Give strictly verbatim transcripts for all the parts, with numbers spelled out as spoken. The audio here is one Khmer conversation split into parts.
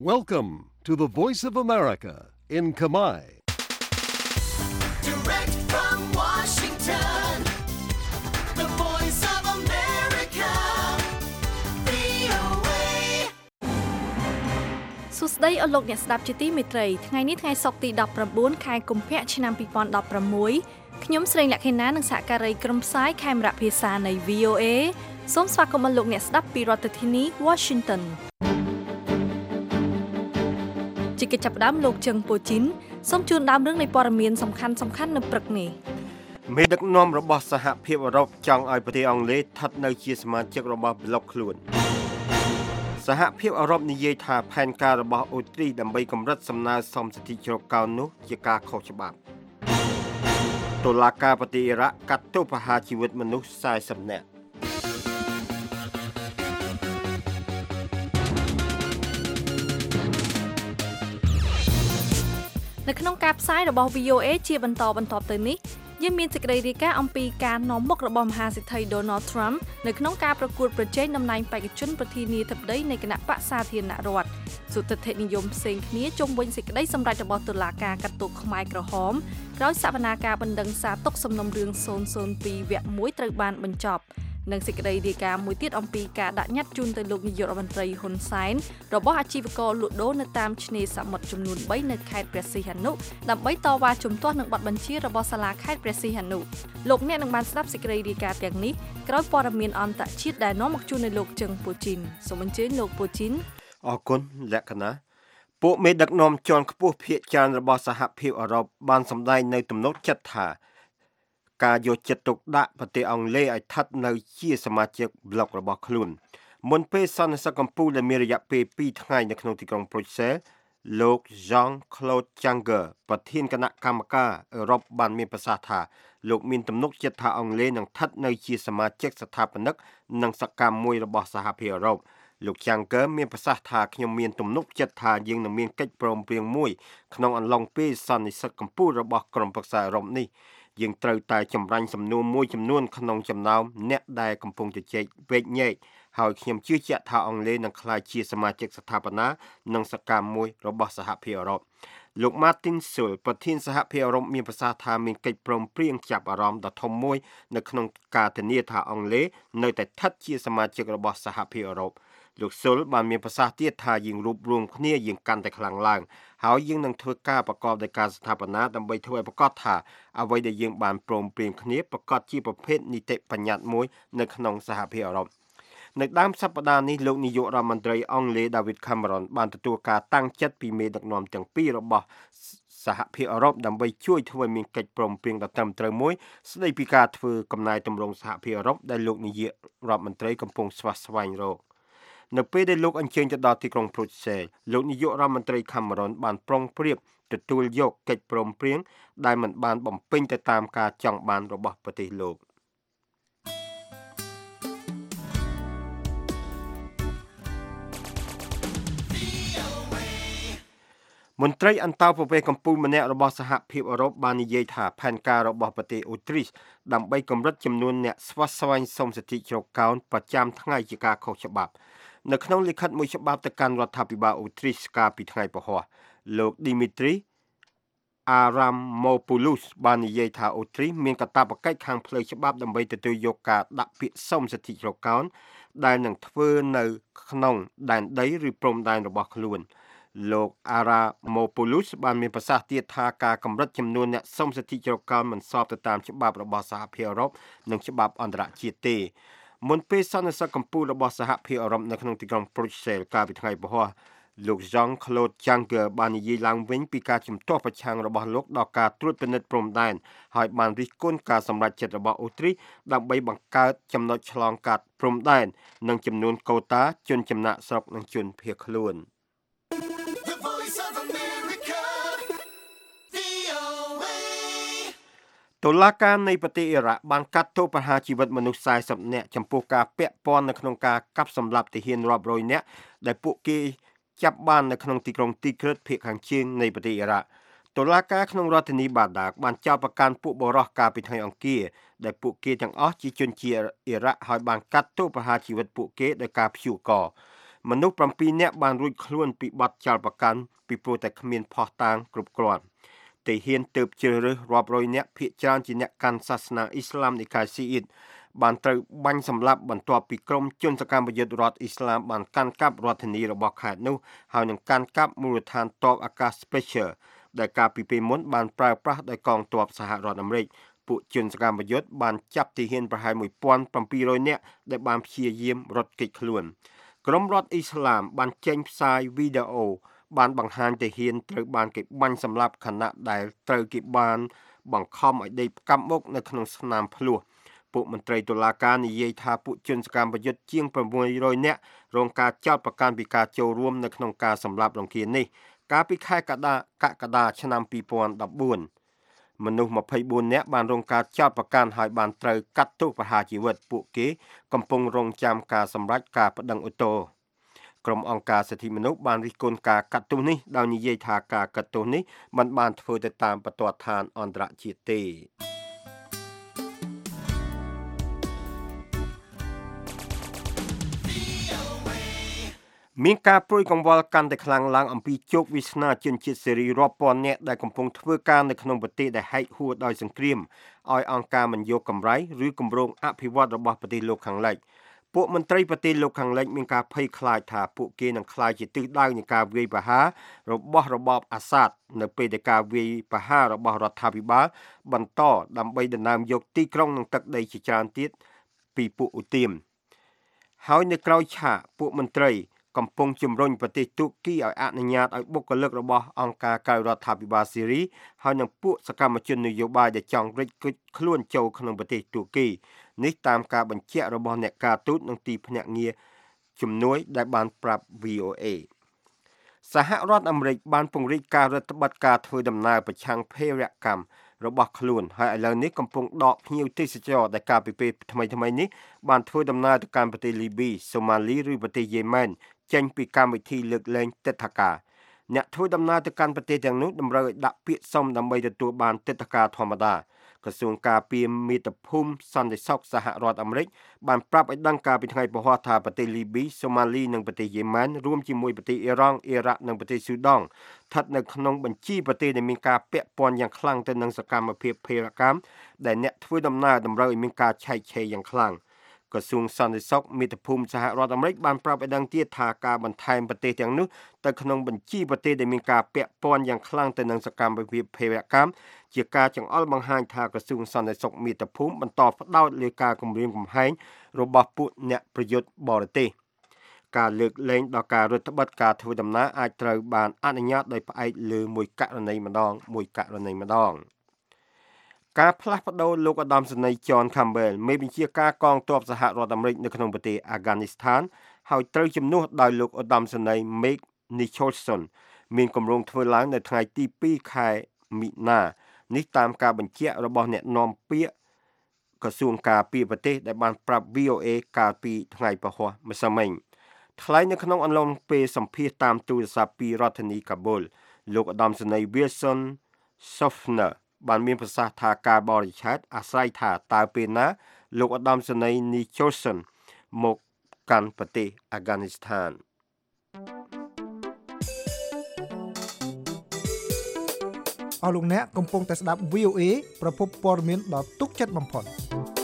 Welcome to the Voice of America in Khmer. Direct from Washington, the Voice of America, វី អូ เอសួស្តីអស់លោកអ្នកស្ដាប់ជាទីមេត្រីថ្ងៃនេះថ្ងៃសុក្រទីដប់ប្រាំបួនខែកុម្ភៈឆ្នាំ ពីរពាន់ដប់ប្រាំមួយ ខ្ញុំស្រីលក្ខិណានិងសហការីក្រុមផ្សាយខេមរៈភាសានៃ វី អូ เอ សូមស្វាគមន៍លោកអ្នកស្ដាប់ពីរដ្ឋធានី Washington ជាកិច្ចចាប់ផ្ដើមលោកជឹងពូជីនសូមជូនដើមរឿងនៃព័ត៌មានសំខាន់សំខាន់នៅព្រឹកនេះមេដឹកនាំរបស់សហភាពអឺរ៉ុបចង់ឲ្យប្រទេសអង់គ្លេសស្ថិតនៅជាសមាជិករបស់ប្លុកខ្លួនសហភាពអឺរ៉ុបនិយាយថាផែនការរបស់អូទ្រីដើម្បីកម្រិតសំណើសមសិទ្ធិជ្រកកោននោះជាការខុសច្បាប់តុលាការប្រទេសអ៊ីរ៉ាក់កាត់ទោសប្រហារជីវិតមនុស្សសែសិបនាក់នៅក្នុងការផ្សាយរបស់ វី អូ เอ ជាបន្តបន្ទាប់ទៅនេះយើងមានសេចក្តីរាយការណ៍អំពីការនាំមុខរបស់មហាសេដ្ឋី Donald Trump នៅក្នុងការប្រកួតប្រជែងតំណែងបេក្ខជនប្រធានាធិបតីនៃគណៈបក្សសាធារណរដ្ឋសុទិដ្ឋិនិយមផ្សេងគ្នាជុំវិញសេចក្តីសម្រេចរបស់តុលាការកាត់ទោសខ្មែរក្រហមក្រោយសវនាការបណ្ដឹងសារទុកសំណុំរឿង ศูนย์ ศูนย์ ពីរ វគ្គមួយត្រូវបានបញ្ចប់និងសេចក្តីរាយការណ៍មួយទៀតអំពីការដាក់ញត្តិជូនទៅលោកនាយករដ្ឋមន្ត្រីហ៊ុនសែនរបស់អាជីវករលក់ដូរនៅតាមឆ្នេរសមុទ្រចំនួនបីនៅខេត្តព្រះសីហនុដើម្បីតវ៉ាជំទាស់នឹងបទបញ្ជារបស់សាលាខេត្តព្រះសីហនុលោកអ្នកនឹងបានស្ដាប់សេចក្តីរាយការណ៍ទាំងនេះក្រោយព័ត៌មានអន្តរជាតិដែលនាំមកជូននៅលោកជឹងពូជីនសូមអញ្ជើញលោកពូជីនអរគុណលក្ខណៈពួកមេដឹកនាំជាន់ខ្ពស់ភាគច្រើនរបស់សហភាពអឺរ៉ុបបានសម្ដែងនៅទំនុកចិត្តថាការយកចិត្តទុកដាក់ប្រទេសអង់គ្លេសឲ្យស្ថិតនៅជាសមាជិកប្លុករបស់ខ្លួនមុនពេលសន្និសីទកម្ពុជាដែលមានរយៈពេលពីរថ្ងៃនៅក្នុងទីក្រុងប្រូសែលលោក Jean-Claude Juncker ប្រធានគណៈកម្មការអឺរ៉ុបបានមានប្រសាសន៍ថាលោកមានទំនុកចិត្តថាអង់គ្លេសនឹងស្ថិតនៅជាសមាជិកស្ថាបនិកនិងសកម្មមួយរបស់សហភាពអឺរ៉ុបលោក Juncker មានប្រសាសន៍ថាខ្ញុំមានទំនុកចិត្តថាយើងនឹងមានកិច្ចព្រមព្រៀងមួយក្នុងអំឡុងពេលសន្និសីទកម្ពុជារបស់ក្រុមប្រឹក្សាអឺរ៉ុបនេះយើងត្រូវតែចម្រាញ់សំណួរមួយចំនួនក្នុងចំណោមអ្នកដែលកំពុងជជែកវែកញែកហើយខ្ញុំជឿជាក់ថាអង់គ្លេសនឹងក្លាយជាសមាជិកស្ថាបនានិងសកម្មមួយរបស់សហភាពអឺរ៉ុបលោក Martin Schulz ប្រធានសហភាពអឺរ៉ុបមានប្រសាសន៍ថាមានកិច្ចព្រមព្រៀងចាប់អារម្មណ៍ដ៏ធំមួយនៅក្នុងការធានាថាអង់គ្លេសនៅតែស្ថិតជាសមាជិករបស់សហភាពអឺរ៉ុបលោក Schulz បានមានប្រសាសន៍ទៀតថាយើងរួបរวมគ្នាយើងកាន់តែខ្លាំងឡើងហើយយើងនឹងធ្វើការប្រកបដោយការស្ថាបនាដើម្បីធ្វើឲ្យប្រកាសថាអ្វីដែលយើងបានព្រមព្រៀងគ្នាប្រកាសជាប្រភេទនីតិបញ្ញត្តិមួយនៅក្នុងសហភាពអឺរ៉ុបនៅដើមសប្តាហ៍នេះលោកនាយករដ្ឋមន្ត្រីអង់គ្លេស David Cameron បានទទួលការតាំងចិត្តពីមេដឹកនាំទាំងពីររបស់សហភាពអឺរ៉ុបដើម្បីជួយធ្វើឲ្យមានកិច្ចព្រមព្រៀងដ៏ត្រឹមត្រូវមួយស្ដីពីការធ្វើកំណែទម្រង់សហភាពអឺរ៉ុបដែលលោកនាយករដ្ឋមន្ត្រីកំពុងស្វាស្វែងរកនៅពេលដែលលោកអញ្ជើញទៅដល់ទីក្រុងប្រូសែលលោកនាយករដ្ឋមន្ត្រី Cameron បានប្រុងប្រៀបទទួលយកកិច្ចព្រមព្រៀងដែលមិនបានបំពេញទៅតាមការចង់បានរបស់ប្រទេសលោកមន្ត្រីអន្តរប្រវេសន៍កម្ពុជាម្នាក់របស់សហភាពអឺរ៉ុបបាននិយាយថាផែនការរបស់ប្រទេសអូទ្រីសដើម្បីកម្រិតចំនួនអ្នកស្វាស្វែងសុំសិទ្ធិជ្រកកោនប្រចាំថ្ងៃជាការខុសច្បាប់នៅក្នុងលិខិតមួយច្បាប់ទៅកាន់រដ្ឋាភិបាលអូទ្រីសកាលពីថ្ងៃពហុលោក Dimitri Avramopoulos បាននិយាយថាអូទ្រីសមានកាតព្វកិច្ចខាងផ្លូវច្បាប់ដើម្បីទទួលយកការដាក់ពាក្យសុំសិទ្ធិជ្រកកោនដែលនឹងធ្វើនៅក្នុងដែនដីឬព្រំដែនរបស់ខ្លួនលោក Avramopoulos បានមានប្រសាសន៍ទៀតថាការកម្រិតចំនួនអ្នកសុំសិទ្ធិជ្រកកោនមិនស្របទៅតាមច្បាប់របស់សហភាពអឺរ៉ុបនិងច្បាប់អន្តរជាតិទេមុនពេលសន្និសីទកម្ពុជារបស់សហភាពអឺរ៉ុបនៅក្នុងទីក្រុងប្រូសែលកាលពីថ្ងៃពហុលោក Jean-Claude Juncker បាននិយាយឡើងវិញពីការជំទាស់ប្រឆាំងរបស់លោកដល់ការត្រួតពិនិត្យព្រំដែនហើយបានរិះគន់ការសម្រេចចិត្តរបស់អូទ្រីសដើម្បីបង្កើតចំណុចឆ្លងកាត់ព្រំដែននិងចំនួនកូតាជនចំណាក់ស្រុកនិងជនភៀសខ្លួនតុលាការនៃប្រទេសអ៊ីរ៉ាក់បានកាត់ទោសប្រហារជីវិតមនុស្សសែសិបនាក់ចំពោះការពាក់ព័ន្ធនៅក្នុងការកាប់សម្លាប់ទាហានរាប់រយនាក់ដែលពួកគេចាប់បាននៅក្នុងទីក្រុងទីក្រិតភាគខាងជើងនៃប្រទេសអ៊ីរ៉ាក់តុលាការក្នុងរដ្ឋធានីបាដាកបានចោទប្រកាន់ពួកបរិសុទ្ធកាលពីថ្ងៃអង្គារដែលពួកគេទាំងអស់ជាជនជាតិអ៊ីរ៉ាក់ហើយបានកាត់ទោសប្រហារជីវិតពួកគេដោយការព្យួរកមនុស្ស7នាក់បានរួចខ្លួនពីបទចោទប្រកាន់ពីព្រោះតែគ្មានភស្តុតាងគ្រប់គ្រាន់ទាហានទើបជ្រើសរើសរាប់រយនាក់ភាគច្រើនជាអ្នកកាន់សាសនាអ៊ីស្លាមនិកាយស៊ីអ៊ីតបានត្រូវបាញ់សម្លាប់បន្ទាប់ពីក្រុមជនសកម្មយុទ្ធរដ្ឋអ៊ីស្លាមបានកាន់កាប់រដ្ឋធានីរបស់ខេត្តនោះហើយនឹងកាន់កាប់មូលដ្ឋានទ័ពអាកាស Special ដែលកាលពីពេលមុនបានប្រើប្រាស់ដោយកងទ័ពសហរដ្ឋអាមេរិកពួកជនសកម្មយុទ្ធបានចាប់ទាហានប្រហែលmột nghìn bảy trămនាក់ដែលបានព្យាយាមរត់គេចខ្លួនក្រុមរដ្ឋអ៊ីស្លាមបានចេញផ្សាយវីដេអូបានបង្ហាញទាហានត្រូវបានគេបាញ់សម្លាប់ខណៈដែលត្រូវគេបានបង្ខំឲ្យដេកផ្កាប់មុខនៅក្នុងស្នាមភ្លោះពួកមន្ត្រីតុលាការនិយាយថាពួកជនសកម្មយុទ្ធជាង600នាក់រងការចោទប្រកាន់ពីការចូលរួមនៅក្នុងការសម្លាប់រង្គាលនេះកាលពីខែកក្កដាឆ្នាំពីរពាន់ដប់បួនមនុស្ស24នាក់បានរងការចោទប្រកាន់ហើយបានត្រូវកាត់ទោសប្រហារជីវិតពួកគេកំពុងរងចាំការសម្រេចការប្តឹងឧទ្ធរណ៍ក្រុមអង្គការសិទ្ធិមនុស្សបានរិះគន់ការកាត់ទោសនេះដោយនិយាយថាការកាត់ទោសនេះមិនបានធ្វើទៅតាមបទដ្ឋានអន្តរជាតិទេមានការព្រួយកង្វល់កាន់តែខ្លាំងឡើងអំពីជោគវាសនាជនជាតិសេរីរាប់ពាន់នាក់ដែលកំពុងធ្វើការនៅក្នុងប្រទេសដែលហែកហួរដោយសង្គ្រាមឲ្យអង្គការមិនយកកម្រៃឬគម្រោងអភិវឌ្ឍរបស់ប្រទេសលោកខាងលិចពួកមន្ត្រីប្រទេសលោកខាងលិចមានការភ័យខ្លាចថាពួកគេនឹងក្លាយជាទិសដៅនៃការវាយប្រហាររបស់របបអាសាតនៅពេលដែលការវាយប្រហាររបស់រដ្ឋាភិបាលបន្តដើម្បីដណ្ដើមយកទីក្រុងនិងទឹកដីជាច្រើនទៀតពីពួកឧទាមហើយនៅក្រៅឆាកពួកមន្ត្រីកំពុងជំរុញប្រទេសទូគីឲ្យអនុញ្ញាតឲ្យបុគ្គលិករបស់អង្គការក្រៅរដ្ឋាភិបាលស៊ីរីហើយនិងពួកសកម្មជននយោបាយដែលចង់រិចគិតខ្លួនចូលក្នុងប្រទេសទូគីនេះតាមការបញ្ជាក់របស់អ្នកការទូតនិងទីភ្នាក់ងារជំនួយដែលបានប្រាប់ វី អូ អេ សហរដ្ឋអាមេរិកបានពង្រីកការរដ្ឋបတ်ការធ្វើដំណើរប្រឆាំងភេរវកម្មរបស់ខ្លួនហើយឥឡូវនេះកំពុងដកភ្ញៀវទេសចរដែលកាលពីពេលថ្មីៗនេះបានធ្វើដំណើរទៅកាន់ប្រទេសលីប៊ីសូម៉ាលីឬប្រទេសយេម៉ែនចេញពីកម្មវិធីលើកលែងទិដ្ឋាការអ្នកធ្វើដំណើរទៅកាន់ប្រទេសទាំងនោះតម្រូវឲ្យដាក់ពាក្យសុំដើម្បីទទួលបានទិដ្ឋាការធម្មតាក្រសួងការពារមាតុភូមិសន្តិសុខសហរដ្ឋអាមេរិកបានប្រាប់ឲ្យដឹងកាលពីថ្ងៃពហុថាប្រទេសលីប៊ីសូម៉ាលីនិងប្រទេសយេម៉ែនរួមជាមួយប្រទេសអ៊ីរ៉ង់អ៊ីរ៉ាក់និងប្រទេសស៊ូដង់ស្ថិតនៅក្នុងបញ្ជីប្រទេសដែលមានការពាក់ព័ន្ធយ៉ាងខ្លាំងទៅនឹងសកម្មភាពភេរវកម្មដែលអ្នកធ្វើដំណើរតម្រូវឲ្យមានការឆែកឆេរយ៉ាងខ្លាំងក្រសួងសន្តិសុខមាតុភូមិសហរដ្ឋអាមេរិកបានប្រាប់ឲ្យដឹងទៀតថាការបន្ថែមប្រទេសទាំងនោះទៅក្នុងបញ្ជីប្រទេសដែលមានការពាក់ព័ន្ធយ៉ាងខ្លាំងទៅនឹងសកម្មភាពភេរវកម្មជាការចង្អុលបង្ហាញថាក្រសួងសន្តិសុខមាតុភូមិបន្តផ្ដោតលើការគម្រាមកំហែងរបស់ពួកអ្នកប្រយុទ្ធបរទេសការលើកលែងដល់ការរដ្ឋបတ်ការធ្វើដំណើរអាចត្រូវបានអនុញ្ញាតដោយផ្អែកលើមួយករណីម្ដងមួយករណីម្ដងការផ្លាស់ប្ដូរលោកឧត្តមសេនីយ៍ John Campbell មេបញ្ជាការកងទ័ពសហរដ្ឋអាមេរិកនៅក្នុងប្រទេសអាហ្គានីស្ថានហើយត្រូវជំនួសដោយលោកឧត្តមសេនីយ៍ Meg Nicholson មានគម្រោងធ្វើឡើងនៅថ្ងៃទីពីរខែមិនិនានេះតាមការបញ្ជាក់របស់អ្នកនាំពាក្យក្រសួងការពារប្រទេសដែលបានប្រាប់ វី អូ អេ កាលពីថ្ងៃពហុម្សិលមិញថ្លែងនៅក្នុងអំឡុងពេលសម្ភាសន៍តាមទូរស័ព្ទពីរដ្ឋធានីកាបូលលោកឧត្តមសេនីយ៍ Wilson Sofner បានមានប្រសាសន៍ថាការបរិច្ឆេទអាស្រ័យថាតើពេលណាលោកឧត្តមសេនីយ៍ Nicholson មកកាន់ប្រទេសអាហ្គានីស្ថានអស់លោកអ្នកកំពុងតែស្ដាប់ វី អូ អេ ប្រភពព័ត៌មានដ៏ទុកចិត្តបំផុត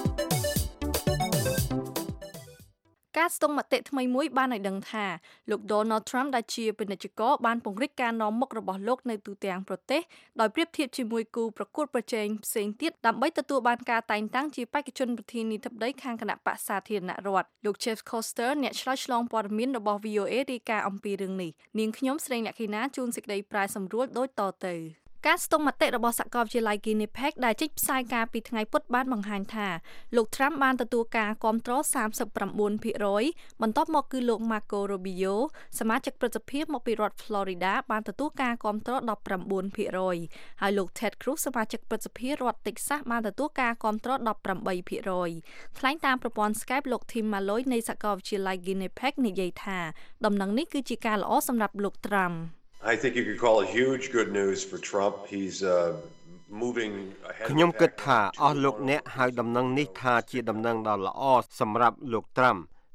ការស្ទង់មតិថ្មីមួយបានឲ្យដឹងថាលោក Donald Trump ដែលជាពាណិជ្ជករបានពង្រីកការនាំមុខរបស់លោកនៅទូទាំងប្រទេសដោយប្រៀបធៀបជាមួយគូប្រកួតប្រជែងផ្សេងទៀតដើម្បីទទួលបានការតែងតាំងជាបេក្ខជនប្រធានាធិបតីខាងគណៈបក្សសាធារណរដ្ឋលោក Jeff Koster អ្នកឆ្លើយឆ្លងព័ត៌មានរបស់ វី អូ អេ រាយការណ៍អំពីរឿងនេះនាងខ្ញុំស្រីអ្នកខេណាជួនសេចក្តីប្រាយសម្រួលដូចតទៅការស្ទង់មតិរបស់សាកលវិទ្យាល័យ Winnipeg ដែលចេញផ្សាយការពីថ្ងៃពុធបានបង្ហាញថាលោក Trump បានទទួលការគាំទ្រ សាមសិបប្រាំបួនភាគរយ បន្ទាប់មកគឺលោក Marco Rubio សមាជិកប្រសិទ្ធភាពមកពីរដ្ឋ Florida បានទទួលការគាំទ្រ ដប់ប្រាំបួនភាគរយ ហើយលោក Ted Cruz សមាជិកប្រសិទ្ធភាពរដ្ឋ Texas បានទទួលការគាំទ្រ ដប់ប្រាំបីភាគរយ ថ្លែងតាមប្រព័ន្ធ Skype លោក Tim Malloy នៃសាកលវិទ្យាល័យ Winnipeg និយាយថាដំណឹងនេះគឺជាការល្អសម្រាប់លោក Trump I think you could call it huge good news for Trump. He's uh, moving ahead. ខ្ញុំគិតថាអស់លោកអ្នកហៅដំណឹងនេះថាជាដំណឹងដ៏ល្អសម្រាប់លោក Trump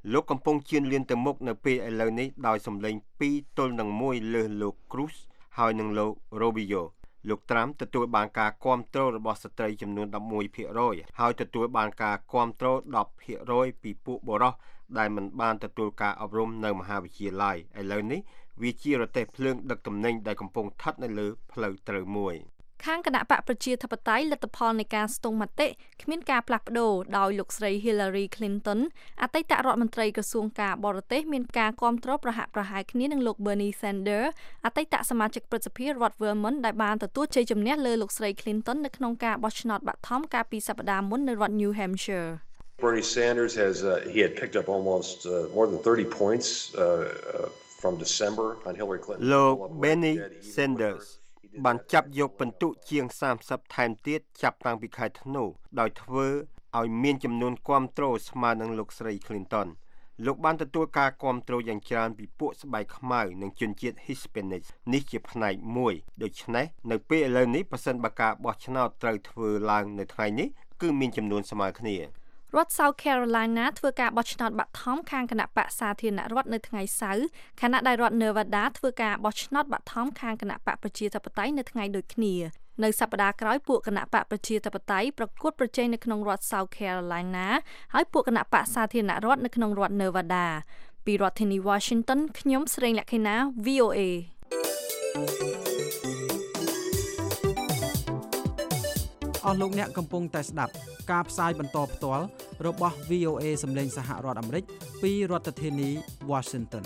លោកកំពុងជឿនលឿនទៅមុខនៅពេលឥឡូវនេះដោយសម្លេងពីរទល់នឹងមួយលើសលោក Cruz ហើយនឹងលោក Rubio លោក Trump ទទួលបានការគាំទ្ររបស់ស្ត្រីចំនួន eleven percent ហើយទទួលបានការគាំទ្រten percent ពីពួកបុរសដែលមិនបានទទួលការអប់រំនៅមហាវិទ្យាល័យឥឡូវនេះវាជារទេះភ្លើងដឹកទំនិញដែលកំពុងស្ថិតនៅលើផ្លូវត្រូវមួយខាងគណៈបកប្រជាធិបតេយ្យលទ្ធផលនៃការស្ទង់មតិគ្មានការផ្លាស់ប្ដូរដោយលោកស្រី Hillary Clinton អតីតរដ្ឋមន្ត្រីក្រសួងការបរទេសមានការគាំទ្រប្រហាក់ប្រហែលគ្នានឹងលោក Bernie Sanders អតីតសមាជិកព្រឹទ្ធសភារដ្ឋ Vermont ដែលបានទទួលជ័យជំនះលើលោកស្រី Clinton នៅក្នុងការបោះឆ្នោតបឋមកាលពីសប្តាហ៍មុននៅរដ្ឋ New Hampshire Bernie Sanders has uh, he had picked up almost uh, more than thirty points uh, uh, from December on Hillary Clinton លោក Bernie Sanders បានចាប់យកពិន្ទុជាងthirtyថែមទៀតចាប់តាំងពីខែធ្នូដោយធ្វើឲ្យមានចំនួនគាំទ្រស្មើនឹងលោកស្រី Clinton លោកបានទទួលការគាំទ្រយ៉ាងច្រើនពីពួកស្បែកខ្មៅនិងជនជាតិ Hispanic នេះជាផ្នែកមួយដូច្នេះនៅពេលឥឡូវនេះប្រសិនបើការបោះឆ្នោតត្រូវធ្វើឡើងនៅថ្ងៃនេះគឺមានចំនួនស្មើគ្នារដ្ឋ South Carolina ធ្វើការបោះឆ្នោតបឋមខាងគណៈបកសាធារណរដ្ឋនៅថ្ងៃសៅរ៍ខណៈដែលរដ្ឋ Nevada ធ្វើការបោះឆ្នោតបឋមខាងគណៈបកប្រជាធិបតេយ្យនៅថ្ងៃដូចគ្នានៅសប្តាហ៍ក្រោយពួកគណៈបកប្រជាធិបតេយ្យប្រកួតប្រជែងនៅក្នុងរដ្ឋ South Carolina ហើយពួកគណៈបកសាធារណរដ្ឋនៅក្នុងរដ្ឋ Nevada ពីរដ្ឋធានី Washington ខ្ញុំស្រីលក្ខិណា V O A អស់លោកអ្នកកំពុងតែស្ដាប់ការផ្សាយបន្តផ្ទាល់របស់ V O A សម្លេងសហរដ្ឋអាមេរិកពីរដ្ឋធានី Washington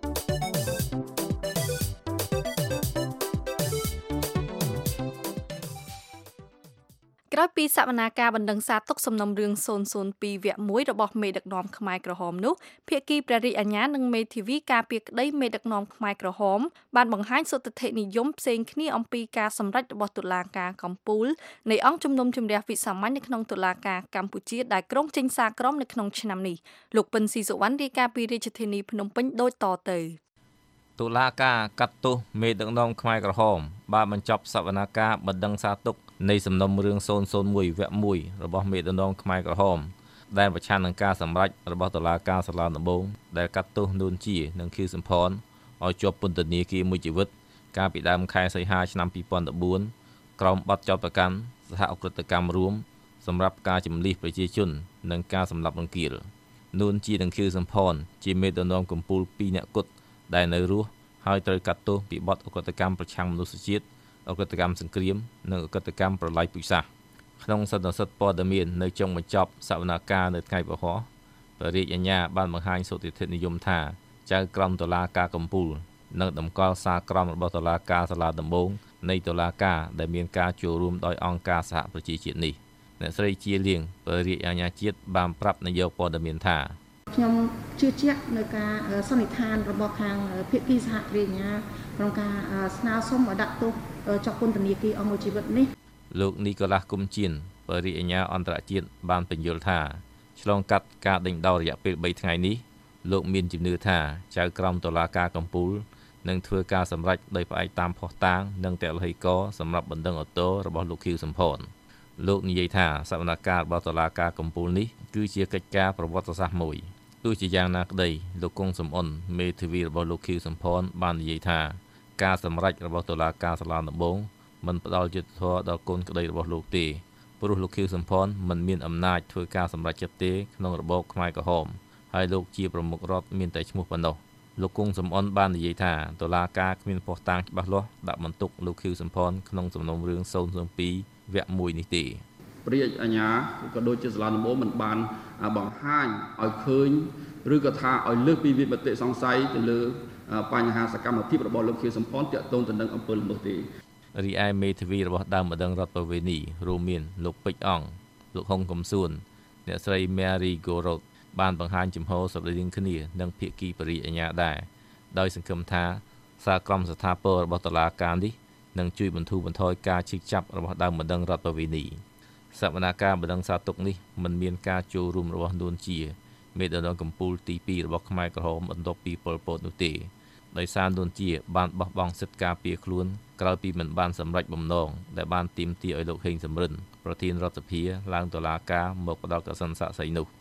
ក្រោយពីសវនាការបណ្ដឹងសារទុកសំណុំរឿងศูนย์ศูนย์twoវគ្គoneរបស់មេដឹកនាំខ្មែរក្រហមនោះភាគីព្រះរាជអាជ្ញានិងមេធាវីការពារក្តីមេដឹកនាំខ្មែរក្រហមបានបង្ហាញសុទ្ធិនិយមផ្សេងគ្នាអំពីការសម្រេចរបស់តុលាការកំពូលនៃអង្គជំនុំជម្រះវិសាមញ្ញនៅក្នុងតុលាការកម្ពុជាដែលក្រុងចេញសារក្រមនៅក្នុងឆ្នាំនេះលោកពិនស៊ីសុវណ្ណរាយការណ៍ពីរាជធានីភ្នំពេញដូចតទៅតុលាការកាត់ទោសមេដឹកនាំខ្មែរក្រហមបានបញ្ចប់សវនាការបណ្ដឹងសារទុកនៃសំណុំរឿងศูนย์ศูนย์oneវគ្គoneរបស់មេដឹកនាំខ្មែរក្រហមដែលប្រឆាំងនឹងការសម្រេចរបស់តុលាការសាលាដំបងដែលកាត់ទោសនួនជានិងខៀវសំផនឲ្យជាប់ពន្ធនាគារមួយជីវិតកាលពីដើមខែសីហាឆ្នាំtwo thousand fourteenក្រោមបទចោទប្រកាន់សហអក្រិតកម្មរួមសម្រាប់ការជំលិះប្រជាជននិងការសម្លាប់រង្គាលនួនជានិងខៀវសំផនជាមេដឹកនាំកំពូលtwoនាក់គត់ដែលនៅរស់ហើយត្រូវកាត់ទោសពីបទអក្រិតកម្មប្រឆាំងមនុស្សជាតិអក្រិតកម្មសង្គ្រាមនិងអក្រិតកម្មប្រល័យពូជសាសន៍ក្នុងសន្និសីទព័ត៌មាននៅចុងបញ្ចប់សវនាការនៅថ្ងៃពហុព្រះរាជអាជ្ញាបានបង្ហាញសុទ្ធិនិយមថាចៅក្រមតុលាការកំពូលនិងតម្កល់សារក្រមរបស់តុលាការសាលាដំបងនៃតុលាការដែលមានការចូលរួមដោយអង្គការសហប្រជាជាតិនេះអ្នកស្រីជាលៀងព្រះរាជអាជ្ញាជាតិបានប្រាប់នាយកព័ត៌មានថាខ្ញុំជឿជាក់នៅការសន្និដ្ឋានរបស់ខាងភាគីសហគ្រាសអាជ្ញាក្នុងការស្នើសុំឲ្យដាក់ទោសជាប់ពន្ធនាគារអស់មួយជីវិតនេះលោកនីកូឡាស់គុំជៀនព្រះរាជអាជ្ញាអន្តរជាតិបានបញ្យល់ថាឆ្លងកាត់ការដេញដោលរយៈពេលthreeថ្ងៃនេះលោកមានជំនឿថាចៅក្រមតុលាការកំពូលនឹងធ្វើការសម្រេចដោយផ្អែកតាមភស្តុតាងនិងតលហិកសម្រាប់បណ្ដឹងឧទ្ធរណ៍របស់លោកខៀវសំផនលោកនិយាយថាសវនកម្មរបស់តុលាការកំពូលនេះគឺជាកិច្ចការប្រវត្តិសាស្ត្រមួយទោះជាយ៉ាងណាក្តីលោកគង់សំអនមេធាវីរបស់លោកខៀវសំផនបាននិយាយថាការសម្រេចរបស់តុលាការសាលាដំបងមិនផ្ដល់យុត្តិធម៌ដល់កូនក្តីរបស់លោកទេព្រោះលោកខៀវសំផនមិនមានអំណាចធ្វើការសម្រេចចិត្តទេក្នុងរបបខ្មែរក្រហមហើយលោកជាប្រមុខរដ្ឋមានតែឈ្មោះប៉ុណ្ណោះលោកគង់សំអនបាននិយាយថាតុលាការគ្មានភស្តុតាងច្បាស់លាស់ដាក់បន្ទុកលោកខៀវសំផនក្នុងសំណុំរឿងศูนย์ศูนย์twoវគ្គoneនេះទេព្រះរាជអាជ្ញាក៏ដូចជាសាលាដំបងមិនបានបង្ហាញឲ្យឃើញឬក៏ថាឲ្យលើកពីវិមតិសង្ស័យទៅលើបញ្ហាសកម្មភាពរបស់លោកខៀវសំផនទាក់ទងទៅនឹងអំពើល្មើសទេរីឯមេធាវីរបស់ដើមម្ដងរដ្ឋបវេនីរួមមានលោកពេជ្រអង្គលោកហុងកំសួនអ្នកស្រី Mary Gorod បានបង្ហាញចំហស្រដៀងគ្នានឹងភាគីបរិយាអាជ្ញាដែរដោយសង្ឃឹមថាសារក្រមស្ថាពររបស់តុលាការនេះនឹងជួយបន្ធូរបន្ថយការឈឺចាប់របស់ដើមម្ដងរដ្ឋបវេនីសវនកម្មបណ្ដឹងសារទុកនេះមិនមានការចូលរួមរបស់នួនជាមេដឹកនាំកំពូលទីtwoរបស់ខ្មែរក្រហមបន្ទាប់ពីប៉ុលពតនោះទេដោយសារនួនជាបានបោះបង់សិទ្ធិការពារខ្លួនក្រោយពីមិនបានសម្រេចបំណងដែលបានទាមទារឲ្យលោកហេងសំរិនប្រធានរដ្ឋសភាឡើងតុលាការមកផ្ដល់កសិនស័ក្តិសិទ្ធិនោះ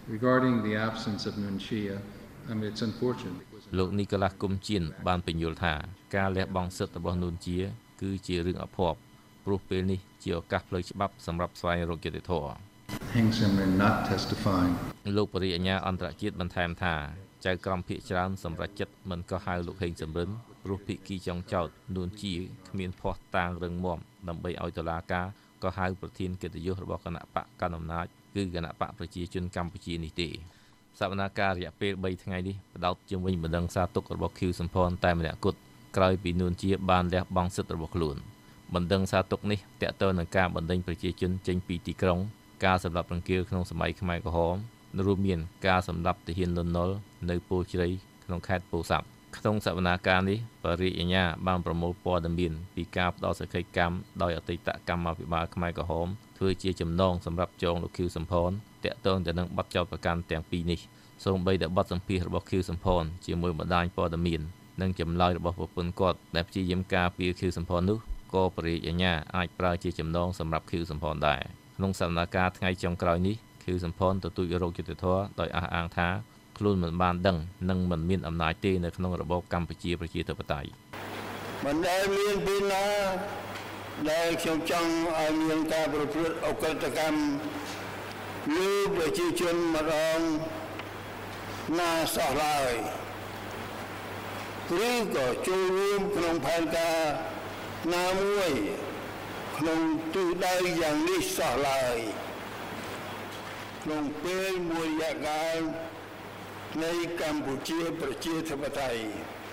Regarding the absence of Nunchia, I mean it's unfortunate. លោកនីកូឡាស់គុំជៀនបានបញ្យល់ថាការលះបង់សិទ្ធិរបស់នួនជាគឺជារឿងអភ័ព្វព្រោះពេលនេះជាឱកាសផ្លូវច្បាប់សម្រាប់ស្វែងរកយុត្តិធម៌ Heng Samrin not testifying. លោកបរិយាអន្តរជាតិបន្ថែមថាចៅក្រមភាគច្រើនសម្រាប់ចិត្តមិនក៏ហៅលោកហេងសំរិនព្រោះភិក្ខីចុងចោតនួនជាគ្មានភ័ស្តុតាងរឹងមាំដើម្បីឲ្យតុលាការក៏ហៅប្រធានកិត្តិយសរបស់គណៈបកកណ្ដាលអំណាចគឺគណៈបកប្រជាជនកម្ពុជានេះទេសវនកម្មរយៈពេលបីថ្ងៃនេះបដោតជំវិញបណ្ដឹងសារទុករបស់ឃីវសំផនតែម្នាក់គត់ក្រោយពីនួនជាបានលះបង់សិទ្ធិរបស់ខ្លួនបណ្ដឹងសារទុកនេះតាក់ទងនឹងការបណ្ដេញប្រជាជនចេញពីទីក្រុងការសម្លាប់រង្គាលក្នុងសម័យខ្មែរក្រហមរួមមានការសម្លាប់ទាហានលន់នល់នៅពោធិ៍ជ្រៃក្នុងខេត្តពោធិ៍សាត់ក្នុងសវនកម្មនេះបរិយាញ្ញាបានប្រមូលព័ត៌មានពីការផ្ដោតសក្ខីកម្មដោយអតីតកម្មាភិបាលខ្មែរក្រហមធ្វើជាចំណងសម្រាប់ចងលោកឃីវសំផនតាក់ទងទៅនឹងបទចោទប្រកាន់ទាំងពីរនេះសូម្បីតែបទសម្ភាសន៍របស់ឃីវសំផនជាមួយបណ្ដាញព័ត៌មាននិងចម្លើយរបស់ប្រពន្ធគាត់ដែលព្យាយាមការពារឃីវសំផននោះក៏បរិយាញ្ញាអាចប្រើជាចំណងសម្រាប់ឃីវសំផនដែរក្នុងសវនកម្មថ្ងៃចុងក្រោយនេះឃីវសំផនទទូចរោគយុត្តិធម៌ដោយអះអាងថាខ្លួនមិនបានដឹងនិងមិនមានអំណាចទេនៅក្នុងរបបកម្ពុជាប្រជាធិបតេយ្យមិនដែលមានពីណាដែលខ្ញុំចង់ឲ្យមានការប្រព្រឹត្តអកតកម្មលើប្រជាជនម្ដងណាសោះឡើយឬក៏ចូលរួមក្នុងផែនការណាមួយក្នុងទិសដៅយ៉ាងនេះសោះឡើយក្នុងពេលមួយរយៈកាលនៃកម្ពុជាប្រជាធិបតេយ្យ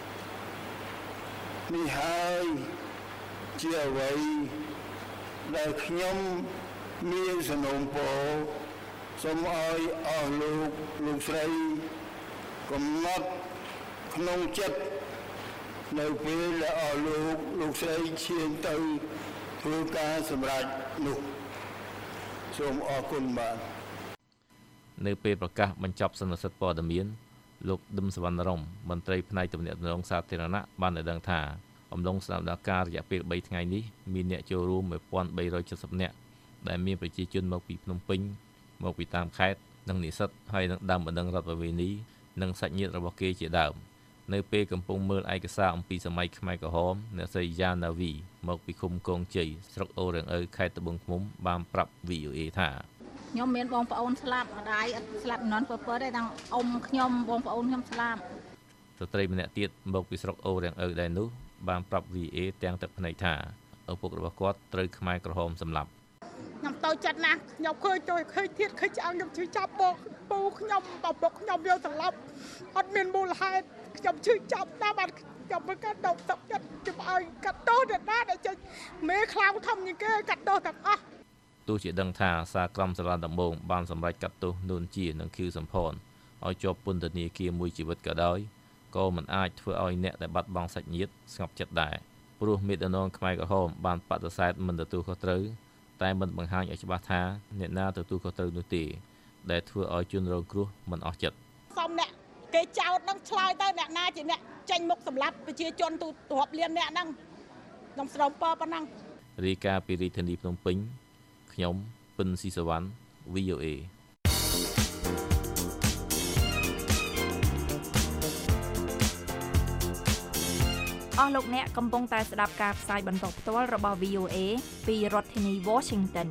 នេះហើយជាអ្វីដែលខ្ញុំមានសំណូមពរសូមឲ្យអស់លោកលោកស្រីកំណត់ក្នុងចិត្តនៅពេលដែលអស់លោកលោកស្រីឈានទៅធ្វើការសម្រេចនោះសូមអរគុណបាទនៅពេលប្រកាសបញ្ចប់សន្និសីទព័ត៌មានលោកឌឹមសវណ្ណរមមន្ត្រីផ្នែកទំនាក់ទំនងសាធារណៈបានឲ្យដឹងថាអំឡុងសកម្មភាពរយៈពេលបីថ្ងៃនេះមានអ្នកចូលរួមមួយពាន់បីរយចិតសិបនាក់ដែលមានប្រជាជនមកពីភ្នំពេញមកពីតាមខេត្តនិងនិស្សិតហើយនឹងដើមបណ្ដឹងរដ្ឋប្រវេណីនិងសាច់ញាតិរបស់គេជាដើមនៅពេលកំពុងមើលឯកសារអំពីសម័យខ្មែរក្រហមអ្នកស្រីយ៉ាណាវីមកពីឃុំកងជ័យស្រុកអូររាំងឪខេត្តត្បូងឃ្មុំបានប្រាប់ វី អូ អេ ថាខ្ញុំមានបងប្អូនស្លាប់ម្ដាយអត់ស្លាប់នន់ពើពើទេដល់អ៊ំខ្ញុំបងប្អូនខ្ញុំស្លាប់ស្ត្រីម្នាក់ទៀតមកពីស្រុកអូររាំងឪដែរនោះបានប្រាប់ វី អូ អេ ទាំងទឹកភ្នែកថាឪពុករបស់គាត់ត្រូវខ្មែរក្រហមសម្លាប់ខ្ញុំតូចចិត្តណាស់ខ្ញុំឃើញទៅឃើញទៀតឃើញឆ្អឹងខ្ញុំជឿចាប់បងពូខ្ញុំបបកខ្ញុំយកសម្លាប់អត់មានមូលហេតុខ្ញុំជឿចាប់ណាស់បាទខ្ញុំមិនកាត់ដប់ទឹកចិត្តខ្ញុំឲ្យកាត់ទោសដល់ណាដែលចេញមេខ្លាំងធំជាងគេកាត់ទោសទាំងអស់ទោះជាដឹងថាសារក្រមសាលាដំបងបានសម្រេចកាត់ទោសនួនជានិងឃីវសំផនឲ្យជាប់ពន្ធនាគារមួយជីវិតក៏ដោយក៏មិនអាចធ្វើឲ្យអ្នកដែលបាត់បង់សាច់ញាតិស្ងប់ចិត្តដែរព្រោះមេដឹកនាំខ្មែរក្រហមបានបដិសេធមិនទទួលខុសត្រូវតែមិនបង្ហាញឲ្យច្បាស់ថាអ្នកណាទទួលខុសត្រូវនោះទេដែលធ្វើឲ្យជនរងគ្រោះមិនអស់ចិត្តសូមអ្នកគេចោទនឹងឆ្លើយទៅអ្នកណាជាអ្នកចេញមុខសម្លាប់ប្រជាជនទូរាប់លានអ្នកហ្នឹងខ្ញុំស្រោមពរប៉ុណ្ណឹងរាយការណ៍ពីរាជធានីភ្នំពេញខ្ញុំពិនស៊ីសវណ្ណ វី អូ អេអស់លោកអ្នកកំពុងតែស្ដាប់ការផ្សាយបន្តផ្ទាល់របស់ វី អូ អេ ពីរដ្ឋធានី Washington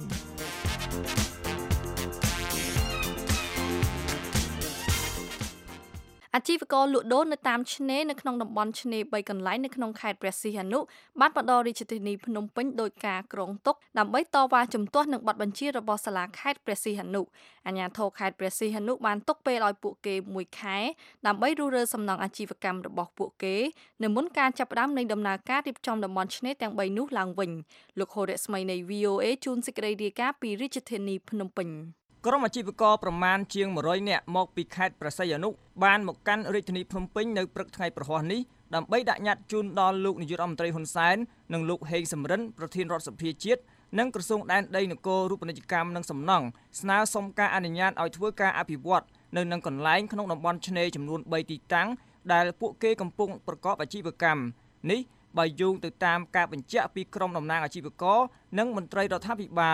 អាជីវករលក់ដូរនៅតាមឆ្នេរនៅក្នុងតំបន់ឆ្នេរបីកន្លែងនៅក្នុងខេត្តព្រះសីហនុបានបដិរាជធានីភ្នំពេញដោយការក្រុងទុកដើម្បីតវ៉ាជំទាស់នឹងបទបញ្ជារបស់សាលាខេត្តព្រះសីហនុអាជ្ញាធរខេត្តព្រះសីហនុបានទុកពេលឲ្យពួកគេមួយខែដើម្បីរុះរើសំណង់អាជីវកម្មរបស់ពួកគេនៅមុនការចាប់ផ្ដើមនៃដំណើរការរៀបចំតំបន់ឆ្នេរទាំងបីនោះឡើងវិញលោកហូរ៉េស្មីនៃ វី អូ អេ ជូនសេចក្តីរាយការណ៍ពីរាជធានីភ្នំពេញក្រុមអាជីវករប្រមាណជាងមួយរយនាក់មកពីខេត្តព្រះសីហនុបានមកកាន់រាជធានីភ្នំពេញនៅព្រឹកថ្ងៃប្រហ័សនេះដើម្បីដាក់ញត្តិជូនដល់លោកនាយករដ្ឋមន្ត្រីហ៊ុនសែននិងលោកហេងសំរិនប្រធានរដ្ឋសភាជាតិនិងក្រសួងដែនដីនគររូបនីយកម្មនិងសំណង់ស្នើសុំការអនុញ្ញាតឲ្យធ្វើការអភិវឌ្ឍនៅនឹងកន្លែងក្នុងតំបន់ឆ្នេរចំនួនបីទីតាំងដែលពួកគេកំពុងប្រកបអាជីវកម្មនេះបើយោងទៅតាមការបញ្ជាក់ពីក្រុមតំណាងអាជីវករនិងមន្ត្រីរដ្ឋាភិបាល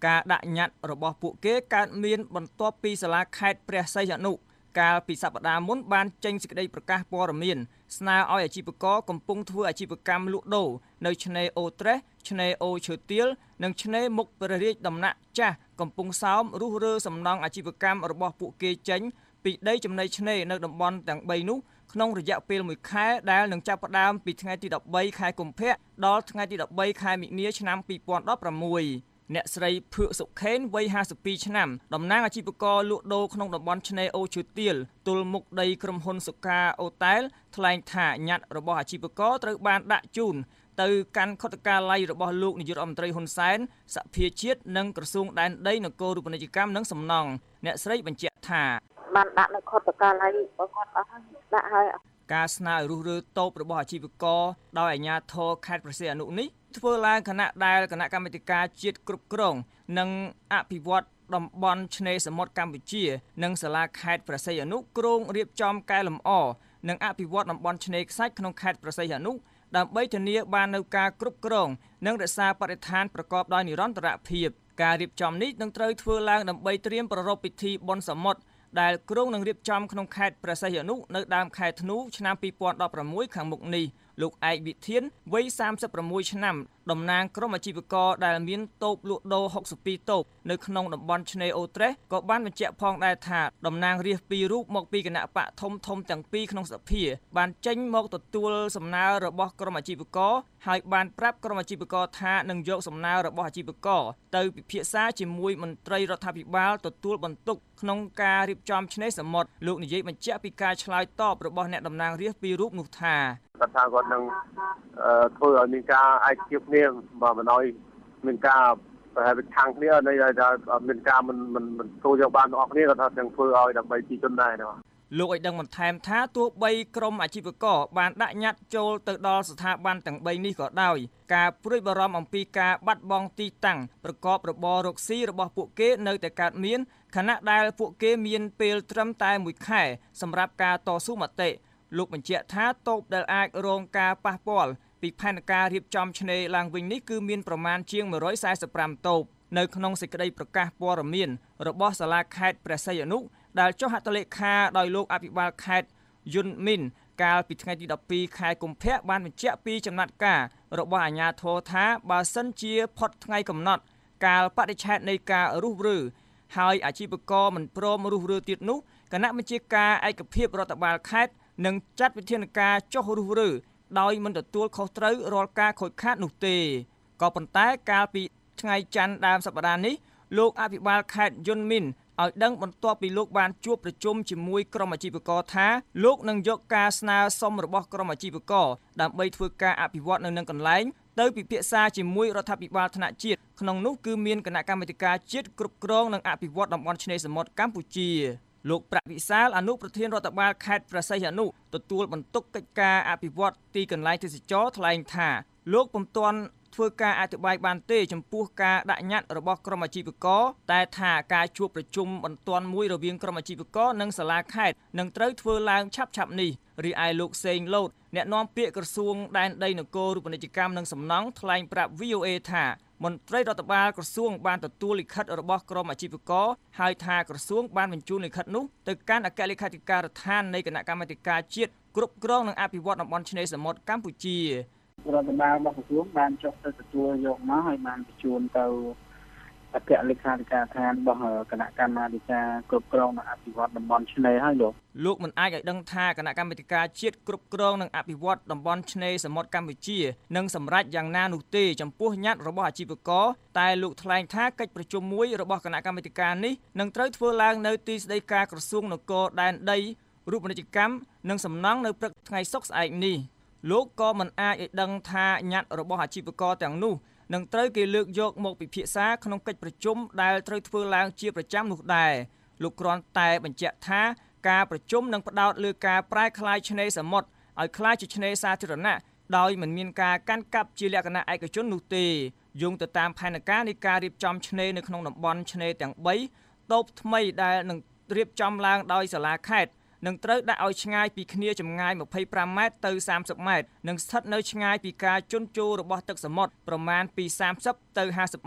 ការដាក់ញត្តិរបស់ពួកគេកើតមានបន្ទាប់ពីសាលាខេត្តព្រះសីហនុកាលពីសប្តាហ៍មុនបានចេញសេចក្តីប្រកាសព័ត៌មានស្នើឲ្យអាជីវករកំពុងធ្វើអាជីវកម្មលក់ដូរនៅឆ្នេរអូត្រេសឆ្នេរអូឈើទាលនិងឆ្នេរមុខព្រះរាជដំណាក់ចាស់កំពង់សោមរុះរើសំណង់អាជីវកម្មរបស់ពួកគេចេញពីដីចំណីឆ្នេរនៅតំបន់ទាំងបីនោះក្នុងរយៈពេលមួយខែដែលនឹងចាប់ផ្ដើមពីថ្ងៃទីដប់បីខែកុម្ភៈដល់ថ្ងៃទីដប់បីខែមិនិនាឆ្នាំពីរពាន់ដប់ប្រាំមួយ អ្នកស្រីភឿកសុខេនវ័យហាសិបពីរឆ្នាំតំណាងអាជីវករលក់ដូរក្នុងតំបន់ឆ្នេរអូឈើទាលទល់មុខដីក្រុមហ៊ុនសុខាអូតែលថ្លែងថាញត្តិរបស់អាជីវករត្រូវបានដាក់ជូនទៅកាន់ខុទ្ទកាល័យរបស់លោកនាយករដ្ឋមន្ត្រីហ៊ុនសែនសភាជាតិនិងក្រសួងដែនដីនគររូបនីយកម្មនិងសំណង់អ្នកស្រីបញ្ជាក់ថាបានដាក់នៅខុទ្ទកាល័យរបស់គាត់អស់ហើយដាក់ហើយការស្នើរុះរើតូបរបស់អាជីវករដោយអាជ្ញាធរខេត្តព្រះសីហនុនេះធ្វើឡើងខណៈដែលគណៈកម្មាធិការជាតិគ្រប់គ្រងនិងអភិវឌ្ឍតំបន់ឆ្នេរសមុទ្រកម្ពុជានិងសាលាខេត្តព្រះសីហនុគ្រោងរៀបចំកែលម្អនិងអភិវឌ្ឍតំបន់ឆ្នេរខ្សាច់ក្នុងខេត្តព្រះសីហនុដើម្បីធានាបាននូវការគ្រប់គ្រងនិងរក្សាបរិស្ថានប្រកបដោយនិរន្តរភាពការរៀបចំនេះនឹងត្រូវធ្វើឡើងដើម្បីត្រៀមប្រារព្ធពិធីបុណ្យសមុទ្រដែលក្រុងនឹងរៀបចំក្នុងខេត្តព្រះសីហនុនៅដើមខែធ្នូឆ្នាំពីរពាន់ដប់ប្រាំមួយខាងមុខនេះលោកឯកវិធានវ័យសាមសិបប្រាំមួយឆ្នាំតំណាងក្រុមអាជីវករដែលមានតូបលក់ដូរហុកសិបពីរតូបនៅក្នុងតំបន់ឆ្នេរអូត្រេសក៏បានបញ្ជាក់ផងដែរថាតំណាងរាស្ត្រពីររូបមកពីគណៈបកធំធំទាំងពីរក្នុងសភាបានចេញមកទទួលសំណើរបស់ក្រុមអាជីវករហើយបានប្រាប់ក្រុមអាជីវករថានឹងយកសំណើរបស់អាជីវករទៅពិភាក្សាជាមួយមន្ត្រីរដ្ឋាភិបាលទទួលបន្ទុកក្នុងការរៀបចំឆ្នេរសមុទ្រលោកនាយកបញ្ជាក់ពីការឆ្លើយតបរបស់អ្នកតំណាងរាស្ត្រពីររូបនោះថាគាត់ថាគាត់នឹងធ្វើឲ្យមានការឯកភាពគ្នាបើមិនឲ្យមានការប្រហែលខាងគ្នានៃថាមានការមិនមិនមិនចូលយកបានទាំងអស់គ្នាគាត់ថាទាំងធ្វើឲ្យដើម្បីទីជនដែរណាលោកឲ្យដឹងបន្ថែមថាទោះបីក្រុមអាជីវករបានដាក់ញត្តិចូលទៅដល់ស្ថាប័នទាំងបីនេះក៏ដោយការព្រួយបារម្ភអំពីការបាត់បង់ទីតាំងប្រកបរបររកស៊ីរបស់ពួកគេនៅតែកើតមានខណៈដែលពួកគេមានពេលត្រឹមតែមួយខែសម្រាប់ការតស៊ូមតិលោកបញ្ជាក់ថាតូបដែលអាចរងការប៉ះពាល់ពីផែនការរៀបចំឆ្នេរឡើងវិញនេះគឺមានប្រមាណជាងមួយរយសែសិបប្រាំតូបនៅក្នុងសេចក្តីប្រកាសព័ត៌មានរបស់សាលាខេត្តព្រះសីហនុដែលចុះហត្ថលេខាដោយលោកអភិបាលខេត្តយុនមីនកាលពីថ្ងៃទីដប់ពីរខែកុម្ភៈបានបញ្ជាក់ពីចំណាត់ការរបស់អាជ្ញាធរថាបើសិនជាផុតថ្ងៃកំណត់កាលបរិច្ឆេទនៃការរុះរើហើយអាជីវករមិនព្រមរុះរើទៀតនោះគណៈបញ្ជាការឯកភាពរដ្ឋបាលខេត្តនឹងចាត់វិធានការចុះរុះរើដោយមិនទទួលខុសត្រូវរាល់ការខូចខាតនោះទេក៏ប៉ុន្តែកាលពីថ្ងៃច័ន្ទដើមសប្តាហ៍នេះលោកអភិបាលខេត្តយុនមីនឲ្យដឹងបន្ទាប់ពីលោកបានជួបប្រជុំជាមួយក្រុមអាជីវករថាលោកនឹងយកការស្នើសុំរបស់ក្រុមអាជីវករដើម្បីធ្វើការអភិវឌ្ឍនៅនឹងកន្លែងទៅពិភាក្សាជាមួយរដ្ឋាភិបាលថ្នាក់ជាតិក្នុងនោះគឺមានគណៈកម្មាធិការជាតិគ្រប់គ្រងនិងអភិវឌ្ឍតំបន់ឆ្នេរសមុទ្រកម្ពុជាលោកប្រាក់វិសាលអនុប្រធានរដ្ឋបាលខេត្តព្រះសីហនុទទួលបន្ទុកកិច្ចការអភិវឌ្ឍទីកន្លែងទេសចរថ្លែងថាលោកពុំទាន់ធ្វើការអធិប្បាយបានទេចំពោះការដាក់ញត្តិរបស់ក្រុមអាជីវករតែថាការជួបប្រជុំបន្ទាន់មួយរវាងក្រុមអាជីវករនិងសាលាខេត្តនឹងត្រូវធ្វើឡើងឆាប់ៗនេះរីឯលោកសេងលូតអ្នកនាំពាក្យក្រសួងដែនដីនគររូបនីយកម្មនិងសំណង់ថ្លែងប្រាប់ វី អូ អេ ថាមន្ត្រីរដ្ឋបាលក្រសួងបានទទួលលិខិតរបស់ក្រុមអាជីវករហើយថាក្រសួងបានបញ្ជូនលិខិតនោះទៅកាន់អគ្គលេខាធិការដ្ឋាននៃគណៈកម្មាធិការជាតិគ្រប់គ្រងនិងអភិវឌ្ឍតំបន់ឆ្នេរសមុទ្រកម្ពុជារដ្ឋបាលរបស់ក្រសួងបានចុះទៅទទួលយកមកហើយបានបញ្ជូនទៅអគ្គលេខាធិការដ្ឋានរបស់គណៈកម្មាធិការគ្រប់គ្រងនិងអភិវឌ្ឍតំបន់ឆ្នេរហើយលោកលោកមិនអាចឲ្យដឹងថាគណៈកម្មាធិការជាតិគ្រប់គ្រងនិងអភិវឌ្ឍតំបន់ឆ្នេរសមុទ្រកម្ពុជានឹងសម្រេចយ៉ាងណានោះទេចំពោះញត្តិរបស់អាជីវករតែលោកថ្លែងថាកិច្ចប្រជុំមួយរបស់គណៈកម្មាធិការនេះនឹងត្រូវធ្វើឡើងនៅទីស្តីការក្រសួងនគរដែនដីរូបនីយកម្មនិងសំណង់នៅព្រឹកថ្ងៃសុក្រស្អែកនេះលោកក៏មិនអាចឲ្យដឹងថាញត្តិរបស់អាជីវករទាំងនោះនឹងត្រូវគេលើកយកមកពិភាក្សាក្នុងកិច្ចប្រជុំដែលត្រូវធ្វើឡើងជាប្រចាំនោះដែរលោកគ្រាន់តែបញ្ជាក់ថាការប្រជុំនឹងផ្ដោតលើការប្រែក្លាយឆ្នេរសមុទ្រឲ្យក្លាយជាឆ្នេរសាធារណៈដោយមិនមានការកាន់កាប់ជាលក្ខណៈឯកជននោះទេយោងទៅតាមផែនការនៃការរៀបចំឆ្នេរនៅក្នុងតំបន់ឆ្នេរទាំងបីតូបថ្មីដែលនឹងរៀបចំឡើងដោយសាលាខេត្តនឹងត្រូវដាក់ឲ្យឆ្ងាយពីគ្នាចម្ងាយម្ភៃប្រាំម៉ែត្រទៅសាមសិបម៉ែត្រនិងស្ថិតនៅឆ្ងាយពីការជន់ជោររបស់ទឹកសមុទ្រប្រមាណពីសាមសិបទៅហាសិបម៉ែត្រ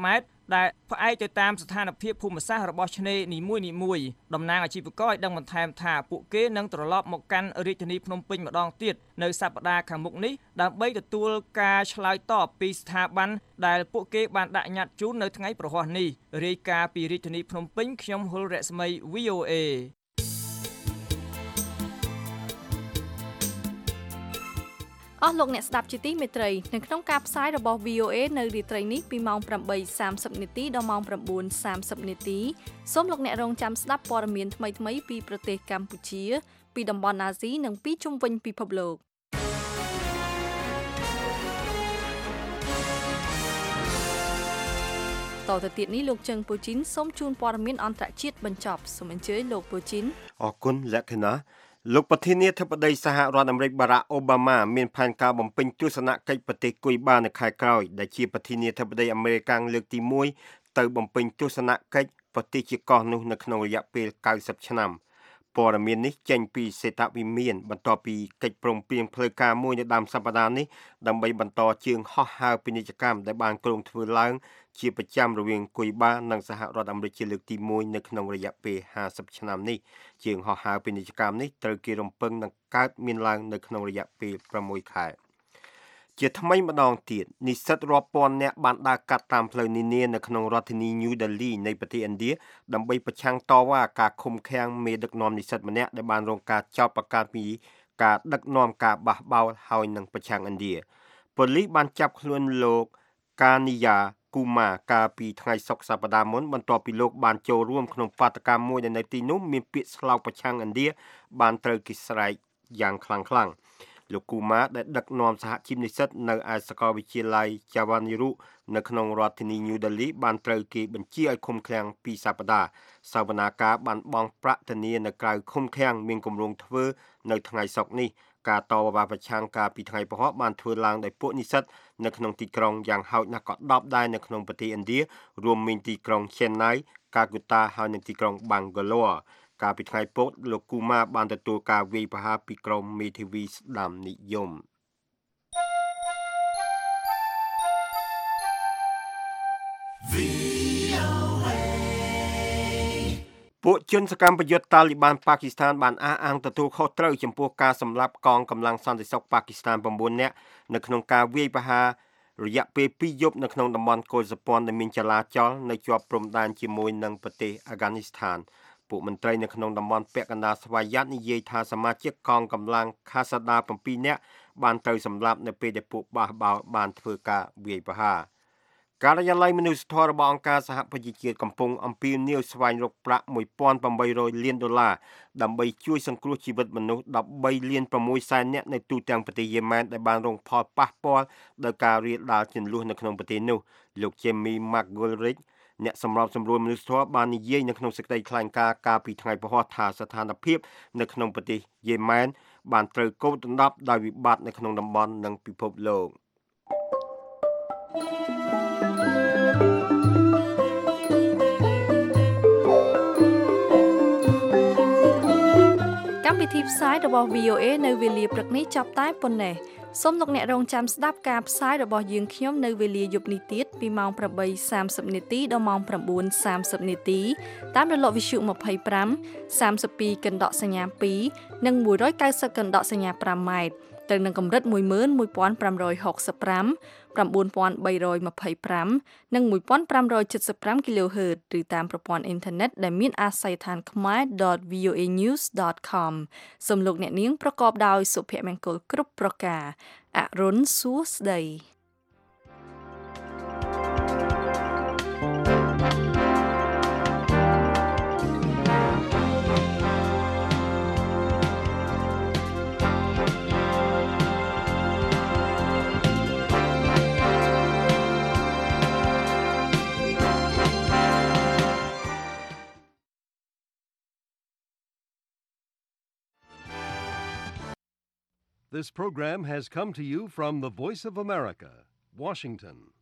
ដែលផ្អែកទៅតាមស្ថានភាពភូមិសាស្ត្ររបស់ឆ្នេរនីមួយៗតំណាងអាជីវករឲ្យដឹងបន្ថែមថាពួកគេនឹងត្រឡប់មកកាន់រាជធានីភ្នំពេញម្ដងទៀតនៅសប្តាហ៍ខាងមុខនេះដើម្បីទទួលការឆ្លើយតបពីស្ថាប័នដែលពួកគេបានដាក់ញត្តិជូននៅថ្ងៃប្រហ័សនេះរាយការណ៍ពីរាជធានីភ្នំពេញខ្ញុំហុលរស្មី វី អូ เอអស់លោកអ្នកស្ដាប់ជាទីមេត្រីនៅក្នុងការផ្សាយរបស់ វី អូ เอ នៅរាត្រីនេះពីម៉ោង ប្រាំបីសាមសិប នាទីដល់ម៉ោង ៩ សាមសិប នាទីសូមលោកអ្នករងចាំស្ដាប់ព័ត៌មានថ្មីៗពីប្រទេសកម្ពុជាពីតំបន់អាស៊ីនិងពីជុំវិញពិភពលោកតទៅទៀតនេះលោកជឹងពូជីនសូមជូនព័ត៌មានអន្តរជាតិបញ្ចប់សូមអញ្ជើញលោកពូជីនអរគុណលក្ខណៈលោកប្រធានាធិបតីសហរដ្ឋអាមេរិកបារ៉ាក់អូបាម៉ាមានផែនការបំពេញទស្សនកិច្ចប្រទេសគុយបានៅខែក្រោយដែលជាប្រធានាធិបតីអាមេរិកលើកទីមួយទៅបំពេញទស្សនកិច្ចប្រទេសជាកោះនោះនៅក្នុងរយៈពេលកៅសិបឆ្នាំព័ត៌មាននេះចេញពីសេតវិមានបន្ទាប់ពីកិច្ចព្រមព្រៀងផ្លូវការមួយនៅដើមសប្តាហ៍នេះដើម្បីបន្តជើងហោះហើរពាណិជ្ជកម្មដែលបានគ្រោងធ្វើឡើងជាប្រចាំរវាងគុយបានិងសហរដ្ឋអាមេរិកជាលើកទីមួយនៅក្នុងរយៈពេលហាសិបឆ្នាំនេះជើងហោះហើរពាណិជ្ជកម្មនេះត្រូវគេរំពឹងនឹងកើតមានឡើងនៅក្នុងរយៈពេលប្រាំមួយខែជាថ្មីម្ដងទៀតនិស្សិតរាប់ពាន់នាក់បានដើរកាត់តាមផ្លូវនានានៅក្នុងរដ្ឋធានី New Delhi នៃប្រទេសឥណ្ឌាដើម្បីប្រឆាំងតវ៉ាការឃុំឃាំងមេដឹកនាំនិស្សិតម្នាក់ដែលបានរងការចោទប្រកាន់ពីការដឹកនាំការបះបោរហើយនឹងប្រឆាំងឥណ្ឌាប៉ូលីសបានចាប់ខ្លួនលោកកានីយ៉ាគូម៉ាកាលពីថ្ងៃសុក្រសប្តាហ៍មុនបន្ទាប់ពីលោកបានចូលរួមក្នុងបាតកម្មមួយនៅទីនោះមានពាក្យស្លោកប្រឆាំងឥណ្ឌាបានត្រូវគេស្រែកយ៉ាងខ្លាំងខ្លាំងលោកគូម៉ាដែលដឹកនាំសហជីពនិស្សិតនៅឯសាកលវិទ្យាល័យ Jawaharlal នៅក្នុងរដ្ឋធានី New Delhi បានត្រូវគេបញ្ជាឲ្យឃុំឃាំងពីសប្តាហ៍សវនាការបានបង់ប្រាក់ធានានៅក្រៅឃុំឃាំងមានគម្រោងធ្វើនៅថ្ងៃសុក្រនេះការតវ៉ាប្រឆាំងការពីថ្ងៃពហុបានធ្វើឡើងដោយពួកនិស្សិតនៅក្នុងទីក្រុងយ៉ាងហោចណាស់ក៏ដប់ដែរនៅក្នុងប្រទេសឥណ្ឌារួមមានទីក្រុង Chennai, Calcutta ហើយនិងទីក្រុង Bangaloreកាលពីថ្ងៃពុធលោកគូម៉ាបានទទួលការវាយប្រហារពីក្រុមមេធាវីស្ដាំនិយមពួកជនសកម្មប្រយុទ្ធតាលីបានប៉ាគីស្ថានបានអះអាងទទួលខុសត្រូវចំពោះការសម្លាប់កងកម្លាំងសន្តិសុខប៉ាគីស្ថាន៩នាក់នៅក្នុងការវាយប្រហាររយៈពេលពីរយប់នៅក្នុងតំបន់កុលសព័ន្ធដែលមានចលាចលនៅជាប់ព្រំដែនជាមួយនឹងប្រទេសអាហ្គានីស្ថានពួកមន្ត្រីនៅក្នុងតំបន់ពាក់កណ្ដាលស្វយ័តនិយាយថាសមាជិកកងកម្លាំងខាសាដា៧នាក់បានត្រូវសម្លាប់នៅពេលដែលពួកបះបោរបានធ្វើការវាយប្រហារការិយាល័យមនុស្សធម៌របស់អង្គការសហប្រជាជាតិកំពុងអំពាវនាវស្វែងរកប្រាក់មួយពាន់ប្រាំបីរយលានដុល្លារដើម្បីជួយសង្គ្រោះជីវិតមនុស្សដប់បីលានប្រាំមួយសែននាក់នៅទូទាំងប្រទេសយេម៉ែនដែលបានរងផលប៉ះពាល់ដោយការរាលដាលជម្លោះនៅក្នុងប្រទេសនោះលោក Jamie McGoldrick អ្នកសម្របសម្រួលមនុស្សធម៌បាននិយាយនៅក្នុងសេចក្តីថ្លែងការណ៍កាលពីថ្ងៃពហុថាស្ថានភាពនៅក្នុងប្រទេសយេម៉ែនបានត្រូវកូរដណ្ដប់ដោយវិបត្តិនៅក្នុងតំបន់និងពិភពលោកកម្មវិធីផ្សាយរបស់ វី អូ เอ នៅវេលាព្រឹកនេះចាប់តែប៉ុណ្ណេះសូមលោកអ្នករងចាំស្ដាប់ការផ្សាយរបស់យើងខ្ញុំនៅវេលាយប់នេះទៀតពីម៉ោងប្រាំបីសាមសិបនាទីដល់ម៉ោងប្រាំបួនសាមសិបនាទីតាមរលកវិទ្យុម្ភៃប្រាំ សាមសិបពីរកណ្ដកសញ្ញាពីរនិងមួយរយកៅសិបកណ្ដកសញ្ញាប្រាំម៉ែត្រទៅនឹងកម្រិតមួយម៉ឺនមួយពាន់ប្រាំរយហកសិបប្រាំ ៩ពាន់បីរយម្ភៃប្រាំនិងមួយពាន់ប្រាំរយចិតសិបប្រាំ គីឡូហឺតឬតាមប្រព័ន្ធអ៊ីនធឺណិតដែលមានអាស័យដ្ឋាន ខ្មែរ ដត វី អូ เอ ញូស ដត com សូមលោកអ្នកនាងប្រកបដោយសុភមង្គលគ្រប់ប្រការអរុនសួស្តី This program has come to you from the Voice of America, Washington.